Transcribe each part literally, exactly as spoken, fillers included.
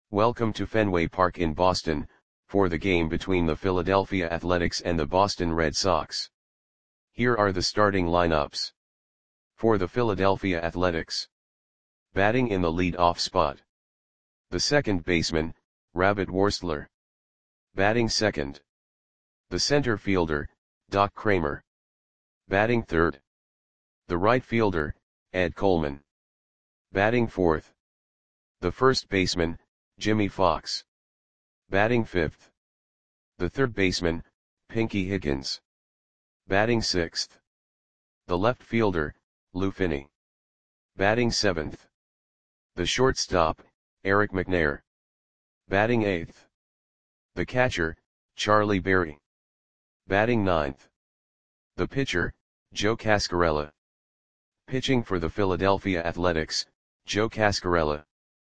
Welcome to Fenway Park in Boston, for the game between the Philadelphia Athletics and the Boston Red Sox. Here are the starting lineups. For the Philadelphia Athletics. Batting in the lead-off spot. The second baseman, Rabbit Worstler. Batting second. The center fielder, Doc Kramer. Batting third. The right fielder, Ed Coleman. Batting fourth. The first baseman, Jimmy Fox. Batting fifth. The third baseman, Pinky Higgins. Batting sixth. The left fielder, Lou Finney. Batting seventh. The shortstop, Eric McNair. Batting eighth. The catcher, Charlie Berry. Batting ninth. The pitcher, Joe Cascarella. Pitching for the Philadelphia Athletics, Joe Cascarella.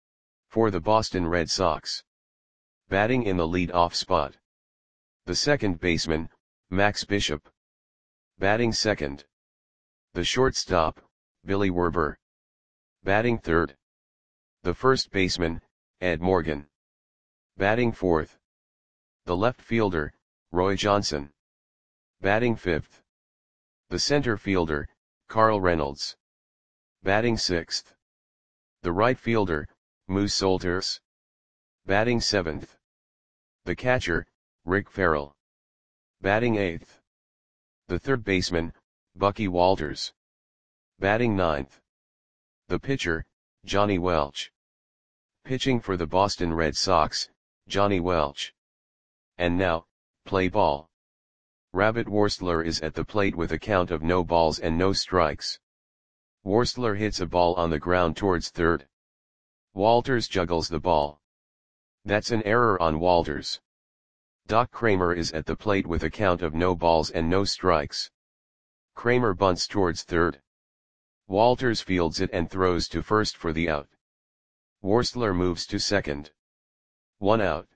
For the Boston Red Sox. Batting in the lead-off spot. The second baseman, Max Bishop. Batting second. The shortstop, Billy Werber. Batting third. The first baseman, Ed Morgan. Batting fourth. The left fielder, Roy Johnson. Batting fifth. The center fielder, Carl Reynolds. Batting sixth. The right fielder, Moose Solters. Batting seventh. The catcher, Rick Farrell. Batting eighth. The third baseman, Bucky Walters. Batting ninth. The pitcher, Johnny Welch. Pitching for the Boston Red Sox, Johnny Welch. And now, play ball. Rabbit Worstler is at the plate with a count of no balls and no strikes. Worstler hits a ball on the ground towards third. Walters juggles the ball. That's an error on Walters. Doc Kramer is at the plate with a count of no balls and no strikes. Kramer bunts towards third. Walters fields it and throws to first for the out. Worstler moves to second. One out.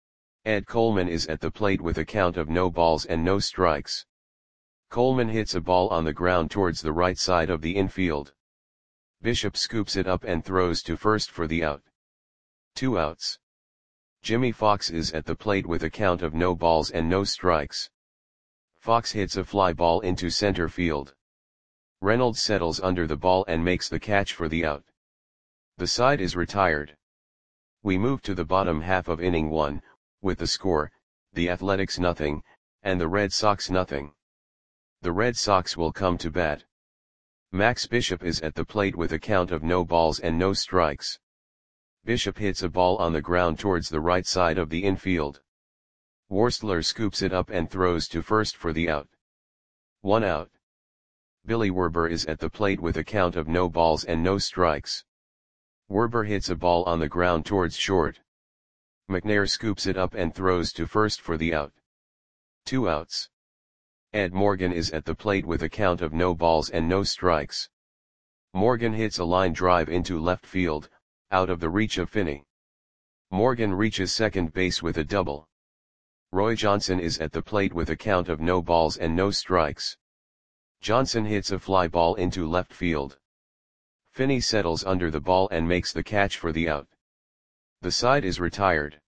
Ed Coleman is at the plate with a count of no balls and no strikes. Coleman hits a ball on the ground towards the right side of the infield. Bishop scoops it up and throws to first for the out. Two outs. Jimmy Fox is at the plate with a count of no balls and no strikes. Fox hits a fly ball into center field. Reynolds settles under the ball and makes the catch for the out. The side is retired. We move to the bottom half of inning one, with the score, the Athletics nothing, and the Red Sox nothing. The Red Sox will come to bat. Max Bishop is at the plate with a count of no balls and no strikes. Bishop hits a ball on the ground towards the right side of the infield. Worstler scoops it up and throws to first for the out. One out. Billy Werber is at the plate with a count of no balls and no strikes. Werber hits a ball on the ground towards short. McNair scoops it up and throws to first for the out. Two outs. Ed Morgan is at the plate with a count of no balls and no strikes. Morgan hits a line drive into left field, out of the reach of Finney. Morgan reaches second base with a double. Roy Johnson is at the plate with a count of no balls and no strikes. Johnson hits a fly ball into left field. Finney settles under the ball and makes the catch for the out. The side is retired.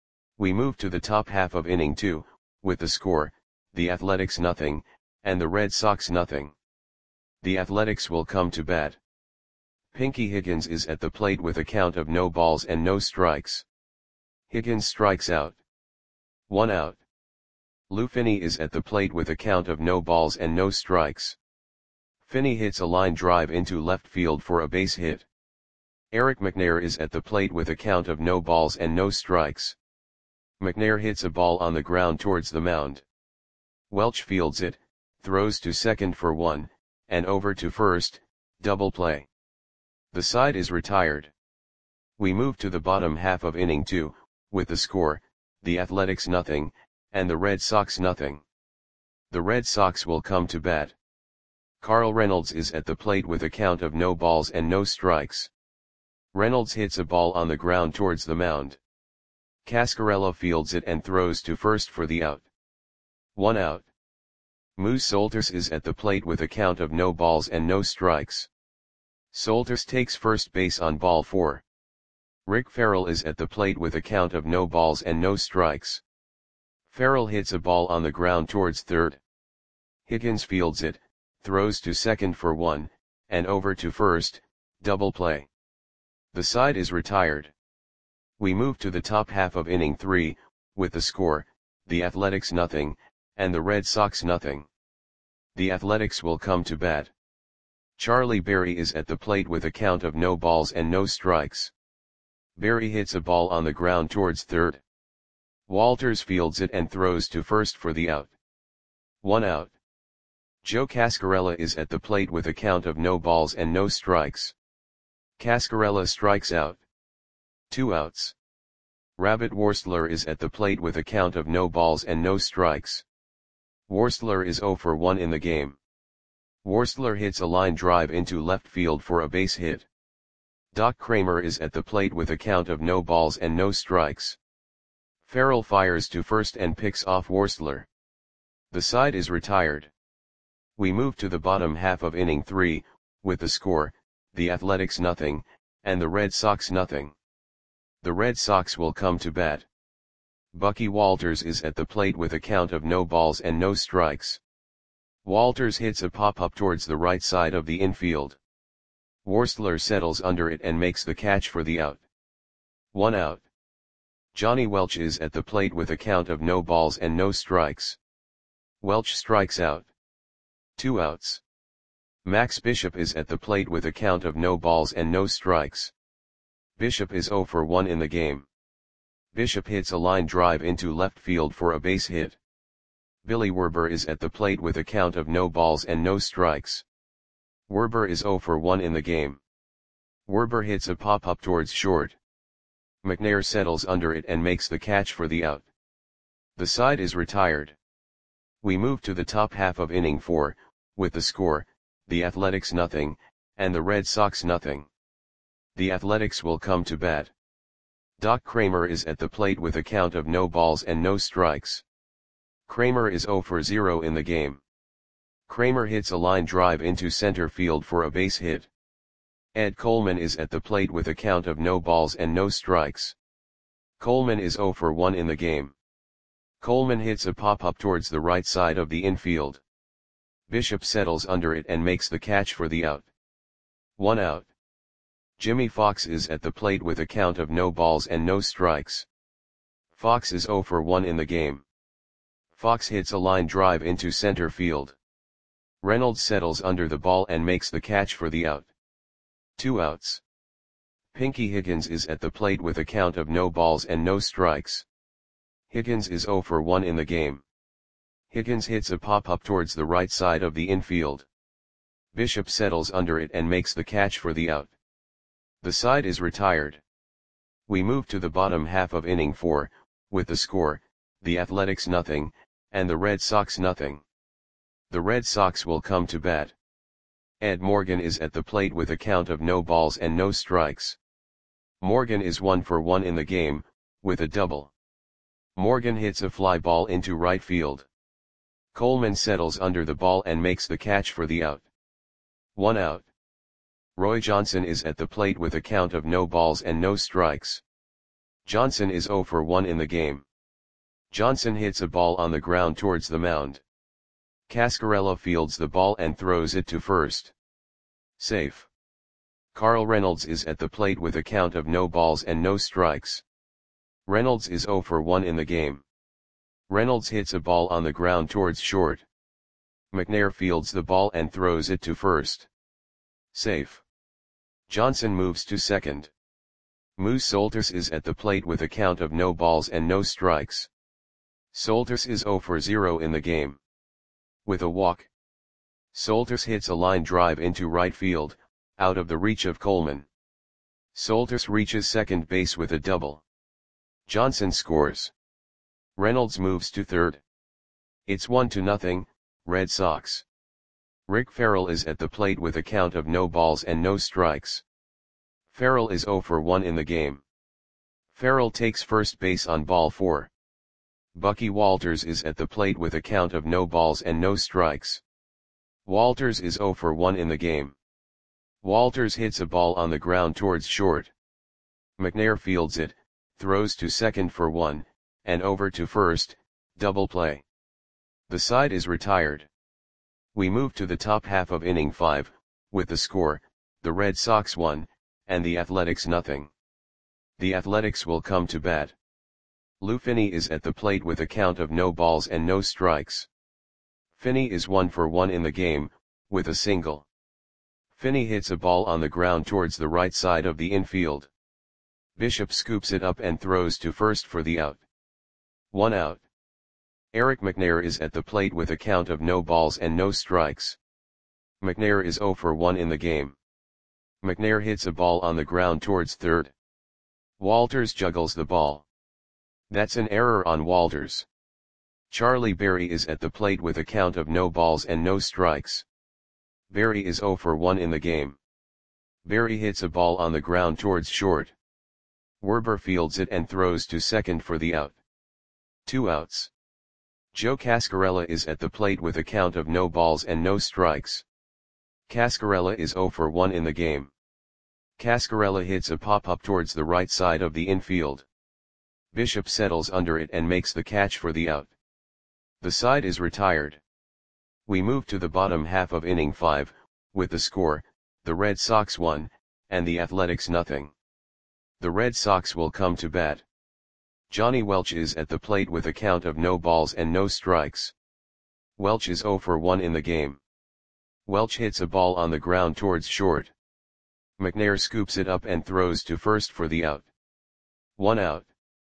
We move to the top half of inning two, with the score, the Athletics nothing, and the Red Sox nothing. The Athletics will come to bat. Pinky Higgins is at the plate with a count of no balls and no strikes. Higgins strikes out. One out. Lou Finney is at the plate with a count of no balls and no strikes. Finney hits a line drive into left field for a base hit. Eric McNair is at the plate with a count of no balls and no strikes. McNair hits a ball on the ground towards the mound. Welch fields it, throws to second for one, and over to first, double play. The side is retired. We move to the bottom half of inning two, with the score, the Athletics nothing, and the Red Sox nothing. The Red Sox will come to bat. Carl Reynolds is at the plate with a count of no balls and no strikes. Reynolds hits a ball on the ground towards the mound. Cascarella fields it and throws to first for the out. One out. Moose Solters is at the plate with a count of no balls and no strikes. Solters takes first base on ball four. Rick Farrell is at the plate with a count of no balls and no strikes. Farrell hits a ball on the ground towards third. Higgins fields it, throws to second for one, and over to first, double play. The side is retired. We move to the top half of inning three, with the score, the Athletics nothing, and the Red Sox nothing. The Athletics will come to bat. Charlie Berry is at the plate with a count of no balls and no strikes. Berry hits a ball on the ground towards third. Walters fields it and throws to first for the out. One out. Joe Cascarella is at the plate with a count of no balls and no strikes. Cascarella strikes out. Two outs. Rabbit Worstler is at the plate with a count of no balls and no strikes. Worstler is oh for one in the game. Worstler hits a line drive into left field for a base hit. Doc Kramer is at the plate with a count of no balls and no strikes. Farrell fires to first and picks off Worstler. The side is retired. We move to the bottom half of inning three, with the score, the Athletics nothing, and the Red Sox nothing. The Red Sox will come to bat. Bucky Walters is at the plate with a count of no balls and no strikes. Walters hits a pop-up towards the right side of the infield. Worstler settles under it and makes the catch for the out. One out. Johnny Welch is at the plate with a count of no balls and no strikes. Welch strikes out. Two outs. Max Bishop is at the plate with a count of no balls and no strikes. Bishop is oh for one in the game. Bishop hits a line drive into left field for a base hit. Billy Werber is at the plate with a count of no balls and no strikes. Werber is oh for one in the game. Werber hits a pop-up towards short. McNair settles under it and makes the catch for the out. The side is retired. We move to the top half of inning four, with the score, the Athletics nothing, and the Red Sox nothing. The Athletics will come to bat. Doc Kramer is at the plate with a count of no balls and no strikes. Kramer is oh for zero in the game. Kramer hits a line drive into center field for a base hit. Ed Coleman is at the plate with a count of no balls and no strikes. Coleman is oh for one in the game. Coleman hits a pop-up towards the right side of the infield. Bishop settles under it and makes the catch for the out. One out. Jimmy Fox is at the plate with a count of no balls and no strikes. Fox is oh for one in the game. Fox hits a line drive into center field. Reynolds settles under the ball and makes the catch for the out. Two outs. Pinky Higgins is at the plate with a count of no balls and no strikes. Higgins is oh for one in the game. Higgins hits a pop-up towards the right side of the infield. Bishop settles under it and makes the catch for the out. The side is retired. We move to the bottom half of inning four, with the score, the Athletics nothing, and the Red Sox nothing. The Red Sox will come to bat. Ed Morgan is at the plate with a count of no balls and no strikes. Morgan is one for one in the game, with a double. Morgan hits a fly ball into right field. Coleman settles under the ball and makes the catch for the out. One out. Roy Johnson is at the plate with a count of no balls and no strikes. Johnson is oh for one in the game. Johnson hits a ball on the ground towards the mound. Cascarella fields the ball and throws it to first. Safe. Carl Reynolds is at the plate with a count of no balls and no strikes. Reynolds is oh for one in the game. Reynolds hits a ball on the ground towards short. McNair fields the ball and throws it to first. Safe. Johnson moves to second. Moose Solters is at the plate with a count of no balls and no strikes. Solters is oh for zero in the game. With a walk. Solters hits a line drive into right field, out of the reach of Coleman. Solters reaches second base with a double. Johnson scores. Reynolds moves to third. It's one to nothing, Red Sox. Rick Farrell is at the plate with a count of no balls and no strikes. Farrell is oh for one in the game. Farrell takes first base on ball four. Bucky Walters is at the plate with a count of no balls and no strikes. Walters is oh for one in the game. Walters hits a ball on the ground towards short. McNair fields it, throws to second for one, and over to first, double play. The side is retired. We move to the top half of inning five, with the score, the Red Sox one, and the Athletics nothing. The Athletics will come to bat. Lou Finney is at the plate with a count of no balls and no strikes. Finney is one for one in the game, with a single. Finney hits a ball on the ground towards the right side of the infield. Bishop scoops it up and throws to first for the out. One out. Eric McNair is at the plate with a count of no balls and no strikes. McNair is zero for one in the game. McNair hits a ball on the ground towards third. Walters juggles the ball. That's an error on Walters. Charlie Berry is at the plate with a count of no balls and no strikes. Berry is zero for one in the game. Berry hits a ball on the ground towards short. Werber fields it and throws to second for the out. Two outs. Joe Cascarella is at the plate with a count of no balls and no strikes. Cascarella is zero for one in the game. Cascarella hits a pop-up towards the right side of the infield. Bishop settles under it and makes the catch for the out. The side is retired. We move to the bottom half of inning five, with the score, the Red Sox one, and the Athletics nothing. The Red Sox will come to bat. Johnny Welch is at the plate with a count of no balls and no strikes. Welch is zero for one in the game. Welch hits a ball on the ground towards short. McNair scoops it up and throws to first for the out. One out.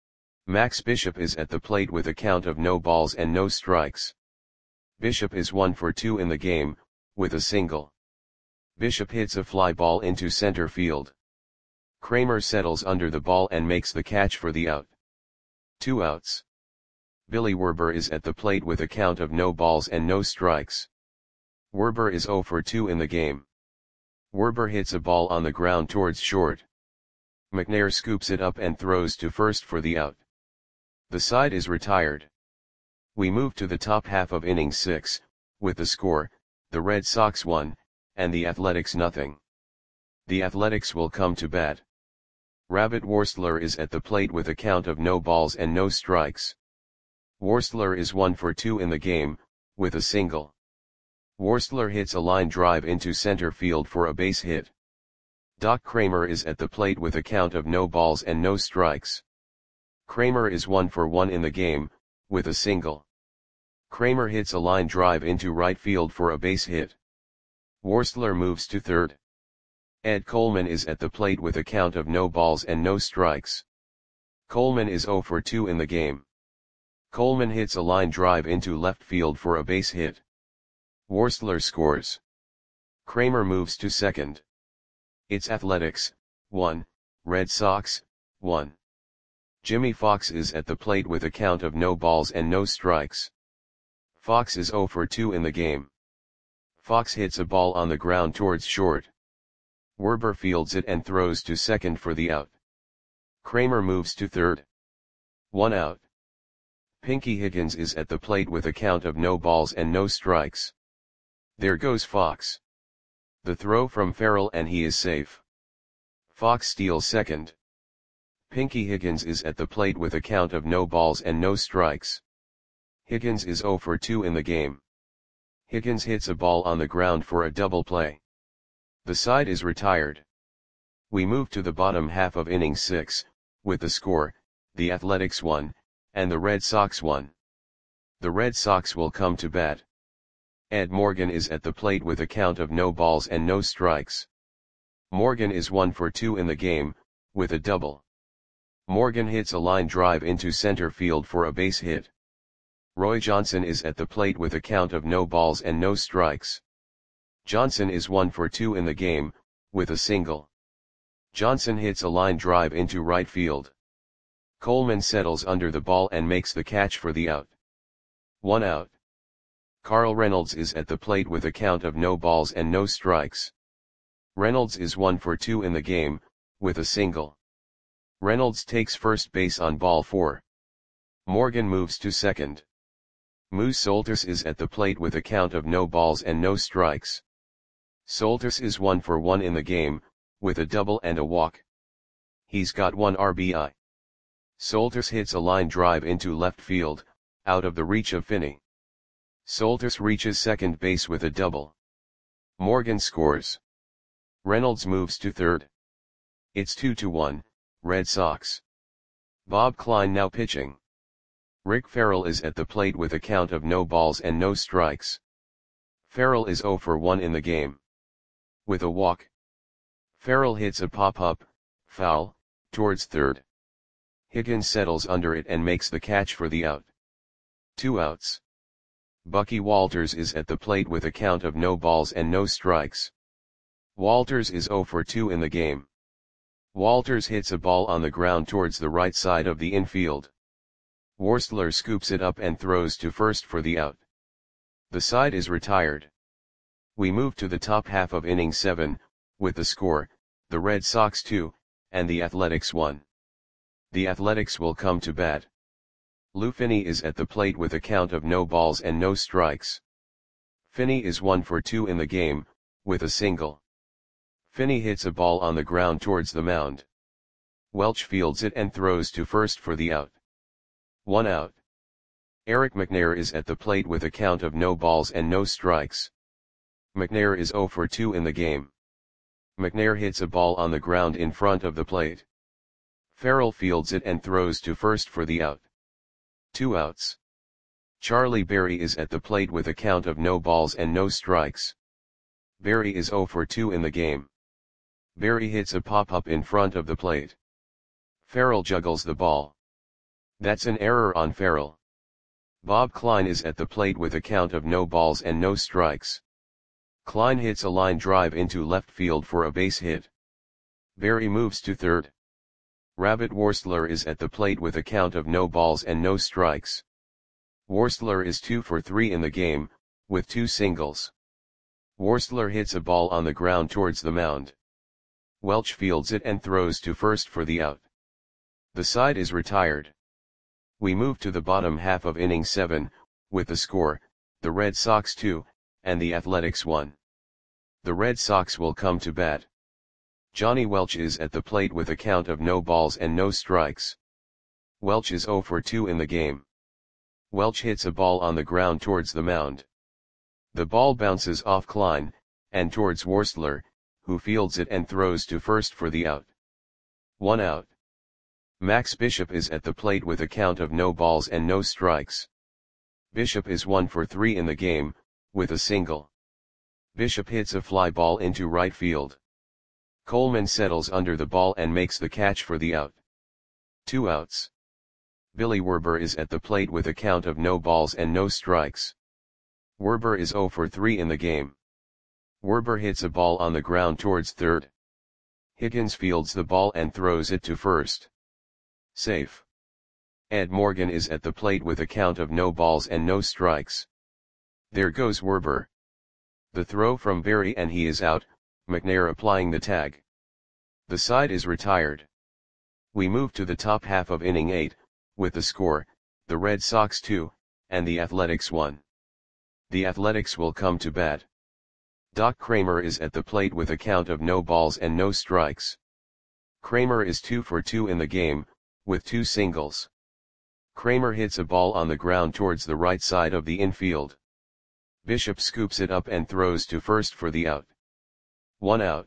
Max Bishop is at the plate with a count of no balls and no strikes. Bishop is one for two in the game, with a single. Bishop hits a fly ball into center field. Kramer settles under the ball and makes the catch for the out. Two outs. Billy Werber is at the plate with a count of no balls and no strikes. Werber is zero for two in the game. Werber hits a ball on the ground towards short. McNair scoops it up and throws to first for the out. The side is retired. We move to the top half of inning six, with the score, the Red Sox one, and the Athletics nothing. The Athletics will come to bat. Rabbit Worstler is at the plate with a count of no balls and no strikes. Worstler is one for two in the game, with a single. Worstler hits a line drive into center field for a base hit. Doc Kramer is at the plate with a count of no balls and no strikes. Kramer is one for one in the game, with a single. Kramer hits a line drive into right field for a base hit. Worstler moves to third. Ed Coleman is at the plate with a count of no balls and no strikes. Coleman is zero for two in the game. Coleman hits a line drive into left field for a base hit. Worstler scores. Kramer moves to second. It's Athletics, one, Red Sox, one. Jimmy Fox is at the plate with a count of no balls and no strikes. Fox is zero for two in the game. Fox hits a ball on the ground towards short. Werber fields it and throws to second for the out. Kramer moves to third. One out. Pinky Higgins is at the plate with a count of no balls and no strikes. There goes Fox. The throw from Farrell and he is safe. Fox steals second. Pinky Higgins is at the plate with a count of no balls and no strikes. Higgins is zero for two in the game. Higgins hits a ball on the ground for a double play. The side is retired. We move to the bottom half of inning six, with the score, the Athletics one, and the Red Sox one. The Red Sox will come to bat. Ed Morgan is at the plate with a count of no balls and no strikes. Morgan is one for two in the game, with a double. Morgan hits a line drive into center field for a base hit. Roy Johnson is at the plate with a count of no balls and no strikes. Johnson is one for two in the game, with a single. Johnson hits a line drive into right field. Coleman settles under the ball and makes the catch for the out. One out. Carl Reynolds is at the plate with a count of no balls and no strikes. Reynolds is one for two in the game, with a single. Reynolds takes first base on ball four. Morgan moves to second. Moose Solters is at the plate with a count of no balls and no strikes. Solters is one for one in the game, with a double and a walk. He's got one R B I. Soltis hits a line drive into left field, out of the reach of Finney. Soltis reaches second base with a double. Morgan scores. Reynolds moves to third. It's two to one, Red Sox. Bob Klein now pitching. Rick Farrell is at the plate with a count of no balls and no strikes. Farrell is oh for one in the game. With a walk. Farrell hits a pop-up, foul, towards third. Higgins settles under it and makes the catch for the out. Two outs. Bucky Walters is at the plate with a count of no balls and no strikes. Walters is oh for two in the game. Walters hits a ball on the ground towards the right side of the infield. Worstler scoops it up and throws to first for the out. The side is retired. We move to the top half of inning seven, with the score, the Red Sox two, and the Athletics one. The Athletics will come to bat. Lou Finney is at the plate with a count of no balls and no strikes. Finney is one for two in the game, with a single. Finney hits a ball on the ground towards the mound. Welch fields it and throws to first for the out. One out. Eric McNair is at the plate with a count of no balls and no strikes. McNair is oh for two in the game. McNair hits a ball on the ground in front of the plate. Farrell fields it and throws to first for the out. Two outs. Charlie Berry is at the plate with a count of no balls and no strikes. Berry is oh for two in the game. Berry hits a pop-up in front of the plate. Farrell juggles the ball. That's an error on Farrell. Bob Klein is at the plate with a count of no balls and no strikes. Klein hits a line drive into left field for a base hit. Berry moves to third. Rabbit Worstler is at the plate with a count of no balls and no strikes. Worstler is two for three in the game, with two singles. Worstler hits a ball on the ground towards the mound. Welch fields it and throws to first for the out. The side is retired. We move to the bottom half of inning seven, with the score, the Red Sox two, and the Athletics one. The Red Sox will come to bat. Johnny Welch is at the plate with a count of no balls and no strikes. Welch is oh for two in the game. Welch hits a ball on the ground towards the mound. The ball bounces off Klein, and towards Worstler, who fields it and throws to first for the out. One out. Max Bishop is at the plate with a count of no balls and no strikes. Bishop is one for three in the game, with a single. Bishop hits a fly ball into right field. Coleman settles under the ball and makes the catch for the out. Two outs. Billy Werber is at the plate with a count of no balls and no strikes. Werber is oh for three in the game. Werber hits a ball on the ground towards third. Higgins fields the ball and throws it to first. Safe. Ed Morgan is at the plate with a count of no balls and no strikes. There goes Werber. The throw from Berry and he is out, McNair applying the tag. The side is retired. We move to the top half of inning eight, with the score, the Red Sox two, and the Athletics one. The Athletics will come to bat. Doc Kramer is at the plate with a count of no balls and no strikes. Kramer is two for two in the game, with two singles. Kramer hits a ball on the ground towards the right side of the infield. Bishop scoops it up and throws to first for the out. One out.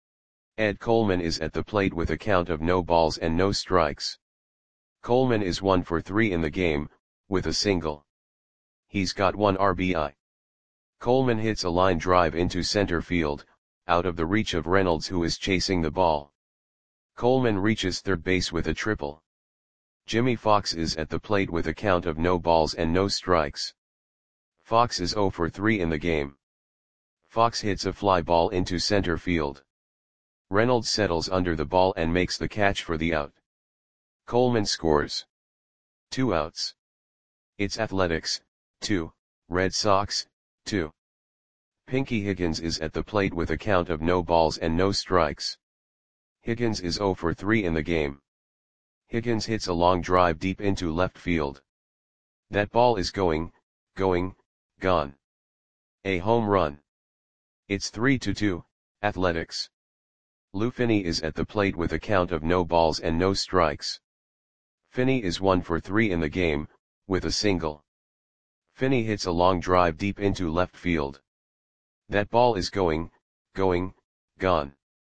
Ed Coleman is at the plate with a count of no balls and no strikes. Coleman is one for three in the game, with a single. He's got one R B I. Coleman hits a line drive into center field, out of the reach of Reynolds who is chasing the ball. Coleman reaches third base with a triple. Jimmy Fox is at the plate with a count of no balls and no strikes. Fox is oh for three in the game. Fox hits a fly ball into center field. Reynolds settles under the ball and makes the catch for the out. Coleman scores. Two outs. It's Athletics, two, Red Sox, two. Pinky Higgins is at the plate with a count of no balls and no strikes. Higgins is oh for three in the game. Higgins hits a long drive deep into left field. That ball is going, going, gone. A home run. It's three to two, Athletics. Lou Finney is at the plate with a count of no balls and no strikes. Finney is one for three in the game, with a single. Finney hits a long drive deep into left field. That ball is going, going, gone.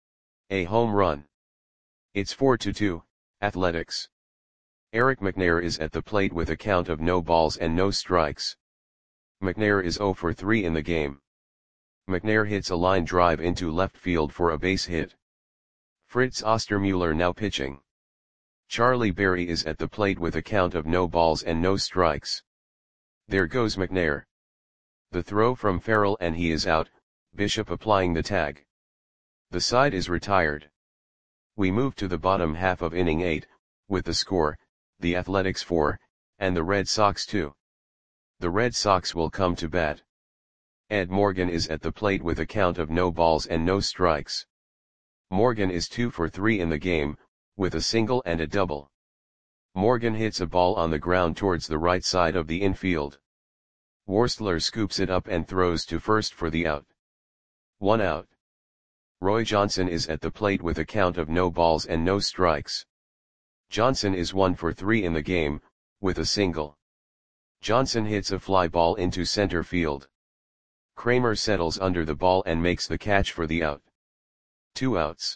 A home run. It's four to two, Athletics. Eric McNair is at the plate with a count of no balls and no strikes. McNair is zero for three in the game. McNair hits a line drive into left field for a base hit. Fritz Ostermuller now pitching. Charlie Berry is at the plate with a count of no balls and no strikes. There goes McNair. The throw from Farrell and he is out, Bishop applying the tag. The side is retired. We move to the bottom half of inning eight, with the score, the Athletics four, and the Red Sox two. The Red Sox will come to bat. Ed Morgan is at the plate with a count of no balls and no strikes. Morgan is two for three in the game, with a single and a double. Morgan hits a ball on the ground towards the right side of the infield. Worstler scoops it up and throws to first for the out. One out. Roy Johnson is at the plate with a count of no balls and no strikes. Johnson is one for three in the game, with a single. Johnson hits a fly ball into center field. Kramer settles under the ball and makes the catch for the out. Two outs.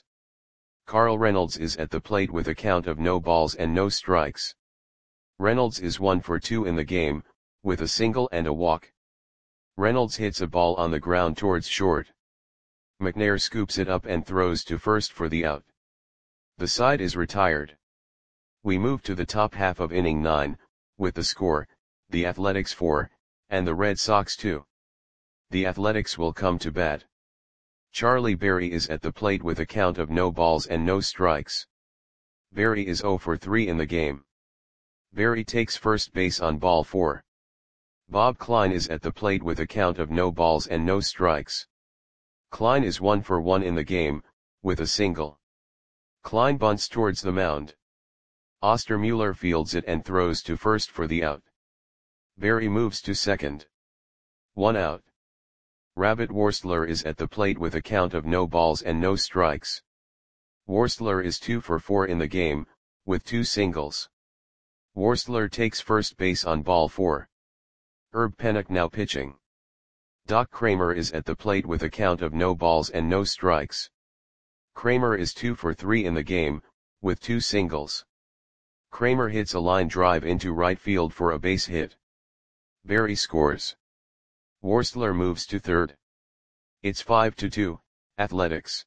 Carl Reynolds is at the plate with a count of no balls and no strikes. Reynolds is one for two in the game, with a single and a walk. Reynolds hits a ball on the ground towards short. McNair scoops it up and throws to first for the out. The side is retired. We move to the top half of inning nine, with the score, the Athletics four, and the Red Sox two. The Athletics will come to bat. Charlie Berry is at the plate with a count of no balls and no strikes. Berry is zero for three in the game. Berry takes first base on ball four. Bob Klein is at the plate with a count of no balls and no strikes. Klein is one for one in the game, with a single. Klein bunts towards the mound. Ostermuller fields it and throws to first for the out. Berry moves to second. One out. Rabbit Worstler is at the plate with a count of no balls and no strikes. Worstler is two for four in the game, with two singles. Worstler takes first base on ball four. Herb Pennock now pitching. Doc Kramer is at the plate with a count of no balls and no strikes. Kramer is two for three in the game, with two singles. Kramer hits a line drive into right field for a base hit. Berry scores. Worstler moves to third. It's five to two, Athletics.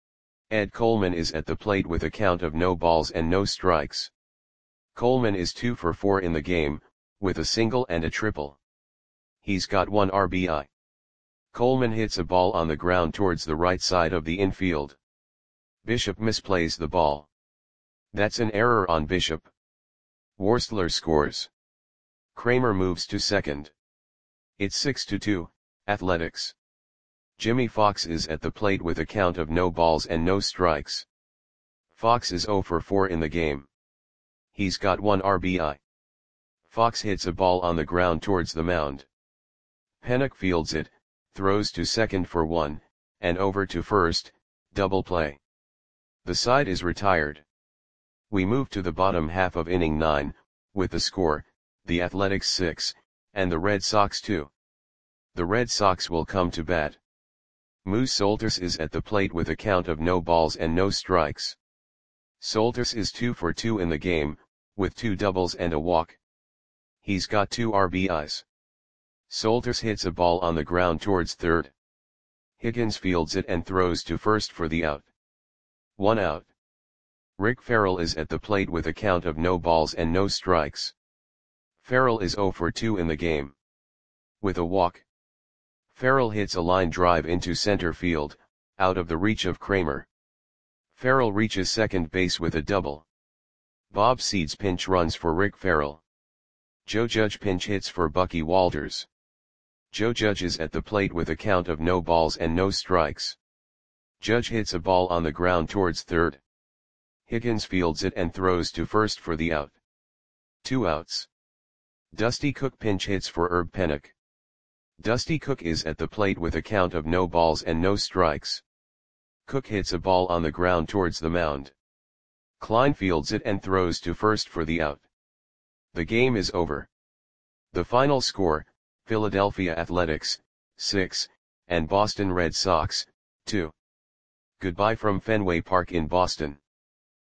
Ed Coleman is at the plate with a count of no balls and no strikes. Coleman is two for four in the game, with a single and a triple. He's got one R B I. Coleman hits a ball on the ground towards the right side of the infield. Bishop misplays the ball. That's an error on Bishop. Worstler scores. Kramer moves to second. It's six to two, Athletics. Jimmy Fox is at the plate with a count of no balls and no strikes. Fox is zero for four in the game. He's got one R B I. Fox hits a ball on the ground towards the mound. Pennock fields it, throws to second for one, and over to first, double play. The side is retired. We move to the bottom half of inning nine, with the score, the Athletics six, and the Red Sox two. The Red Sox will come to bat. Moose Solters is at the plate with a count of no balls and no strikes. Solters is two for two in the game, with two doubles and a walk. He's got two R B Is. Solters hits a ball on the ground towards third. Higgins fields it and throws to first for the out. One out. Rick Farrell is at the plate with a count of no balls and no strikes. Farrell is zero for two in the game. With a walk. Farrell hits a line drive into center field, out of the reach of Kramer. Farrell reaches second base with a double. Bob Seeds pinch runs for Rick Farrell. Joe Judge pinch hits for Bucky Walters. Joe Judge is at the plate with a count of no balls and no strikes. Judge hits a ball on the ground towards third. Higgins fields it and throws to first for the out. Two outs. Dusty Cook pinch hits for Herb Pennock. Dusty Cook is at the plate with a count of no balls and no strikes. Cook hits a ball on the ground towards the mound. Klein fields it and throws to first for the out. The game is over. The final score, Philadelphia Athletics, six, and Boston Red Sox, two. Goodbye from Fenway Park in Boston.